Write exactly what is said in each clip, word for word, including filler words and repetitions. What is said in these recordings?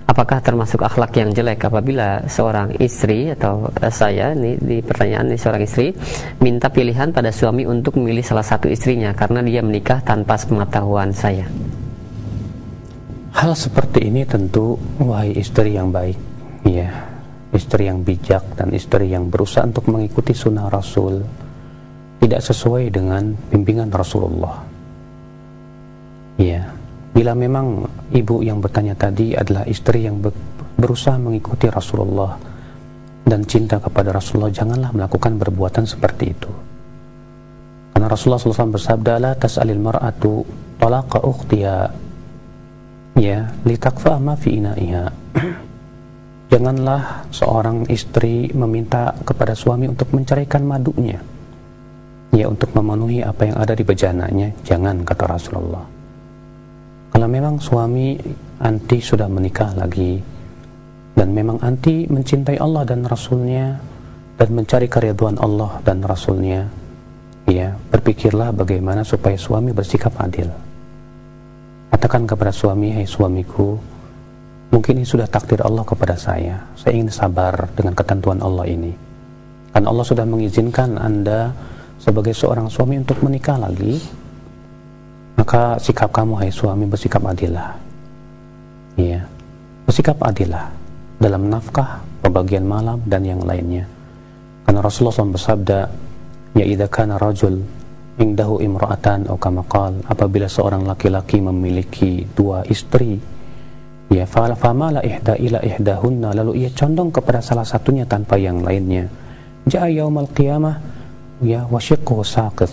apakah termasuk akhlak yang jelek apabila seorang istri atau uh, saya ini di pertanyaan ini seorang istri minta pilihan pada suami untuk memilih salah satu istrinya karena dia menikah tanpa sepengetahuan saya? Hal seperti ini tentu, wahai istri yang baik, ya, istri yang bijak dan istri yang berusaha untuk mengikuti sunnah Rasul, tidak sesuai dengan bimbingan Rasulullah. Ya, bila memang ibu yang bertanya tadi adalah istri yang berusaha mengikuti Rasulullah dan cinta kepada Rasulullah, janganlah melakukan perbuatan seperti itu. Karena Rasulullah shallallahu alaihi wasallam bersabda, la tas'alil mar'atu talaqa ukhtiha, ya, litakfa ma fi ina'iha. Janganlah seorang istri meminta kepada suami untuk menceraikan madunya, ya, untuk memenuhi apa yang ada di bejananya. Jangan, kata Rasulullah. Kalau memang suami anti sudah menikah lagi dan memang anti mencintai Allah dan Rasulnya dan mencari keridhaan Allah dan Rasulnya, ya, berpikirlah bagaimana supaya suami bersikap adil. Katakan kepada suami, hai suamiku, mungkin ini sudah takdir Allah kepada saya, saya ingin sabar dengan ketentuan Allah ini, kan Allah sudah mengizinkan Anda sebagai seorang suami untuk menikah lagi, maka sikap kamu, hai suami, bersikap adillah, ya, bersikap adillah dalam nafkah, pembagian malam dan yang lainnya. Karena Rasulullah shallallahu alaihi wasallam bersabda, ya idza kana rajul indahu imra'atan atau kama qala, apabila seorang laki-laki memiliki dua istri, ya, fa famala ihda ila ihdahunna, lalu ia condong kepada salah satunya tanpa yang lainnya, ja'a yaumal qiyamah, ya, wa shiqquhu saqit.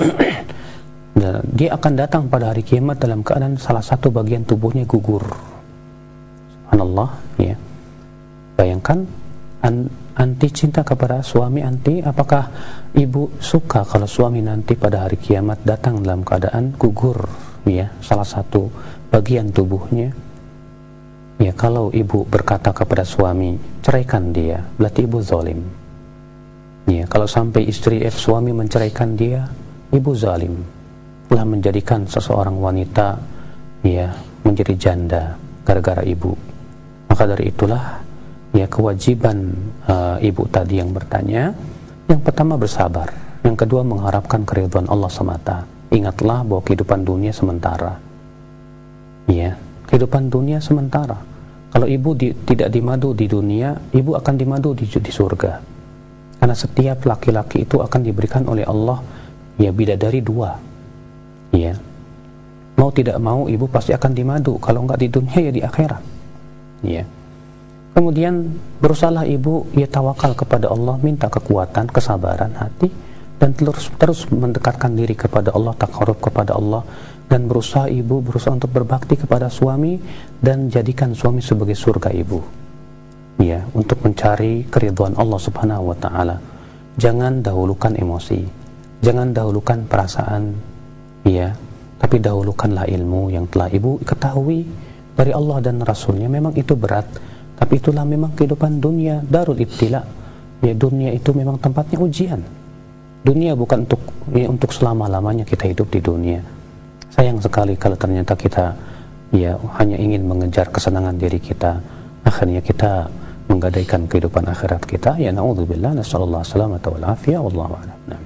Dia akan datang pada hari kiamat dalam keadaan salah satu bagian tubuhnya gugur. Subhanallah, ya. Bayangkan, an, anti cinta kepada suami anti, apakah ibu suka kalau suami nanti pada hari kiamat datang dalam keadaan gugur, ya, salah satu bagian tubuhnya? Ya, kalau ibu berkata kepada suami, ceraikan dia, berarti ibu zalim. Ya, kalau sampai istri eh, suami menceraikan dia, ibu zalim, telah menjadikan seseorang wanita, ya, menjadi janda gara-gara ibu. Maka dari itulah, ya, kewajiban uh, ibu tadi yang bertanya, yang pertama bersabar, yang kedua mengharapkan keridhaan Allah semata. Ingatlah bahwa kehidupan dunia sementara, ya, kehidupan dunia sementara. Kalau ibu di, tidak dimadu di dunia, ibu akan dimadu di, di surga. Karena setiap laki-laki itu akan diberikan oleh Allah, ya, bidadari dua, ya, mau tidak mau ibu pasti akan dimadu, kalau enggak di dunia ya di akhirat, ya. Kemudian berusahalah ibu, ya, tawakal kepada Allah, minta kekuatan, kesabaran hati, dan terus terus mendekatkan diri kepada Allah, takarub kepada Allah, dan berusaha ibu berusaha untuk berbakti kepada suami dan jadikan suami sebagai surga ibu, ya, untuk mencari keridhaan Allah Subhanahu wa taala. Jangan dahulukan emosi, jangan dahulukan perasaan, ya, tapi dahulukanlah ilmu yang telah ibu ketahui dari Allah dan Rasulnya. Memang itu berat, tapi itulah memang kehidupan dunia, darul ibtila, ya, dunia itu memang tempatnya ujian. Dunia bukan untuk, ya, untuk selama-lamanya kita hidup di dunia. Sayang sekali kalau ternyata kita, ya, hanya ingin mengejar kesenangan diri kita, akhirnya kita menggadaikan kehidupan akhirat kita. Ya, na'udzubillah, nasallallahu alaihi wasallam wa afiyah, wallahu a'lam.